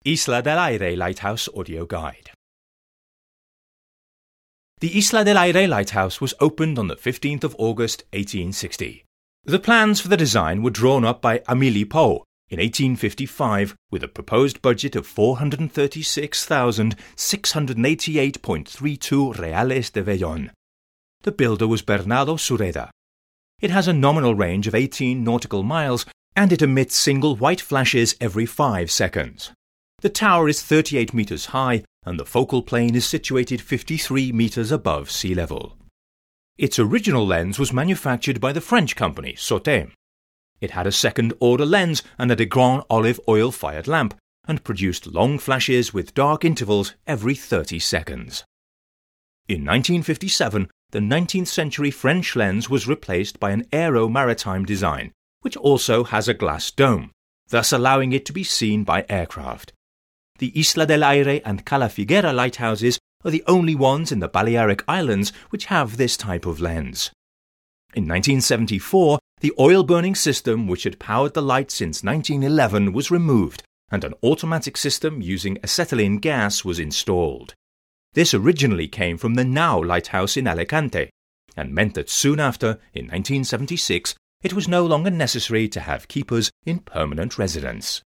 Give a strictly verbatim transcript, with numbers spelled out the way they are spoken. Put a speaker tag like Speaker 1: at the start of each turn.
Speaker 1: Isla del Aire Lighthouse Audio Guide. The Isla del Aire Lighthouse was opened on the fifteenth of August eighteen sixty. The plans for the design were drawn up by Amélie Pau in eighteen fifty-five with a proposed budget of four hundred thirty-six thousand six hundred eighty-eight point three two reales de vellón. The builder was Bernardo Sureda. It has a nominal range of eighteen nautical miles and it emits single white flashes every five seconds. The tower is thirty-eight metres high and the focal plane is situated fifty-three metres above sea level. Its original lens was manufactured by the French company Sauté. It had a second-order lens and a Degrand olive oil-fired lamp and produced long flashes with dark intervals every thirty seconds. In nineteen fifty-seven, the nineteenth century French lens was replaced by an aero-maritime design, which also has a glass dome, thus allowing it to be seen by aircraft. The Isla del Aire and Cala Figuera lighthouses are the only ones in the Balearic Islands which have this type of lens. In nineteen seventy-four, the oil-burning system which had powered the light since nineteen eleven was removed and an automatic system using acetylene gas was installed. This originally came from the Nau lighthouse in Alicante and meant that soon after, in nineteen seventy-six, it was no longer necessary to have keepers in permanent residence.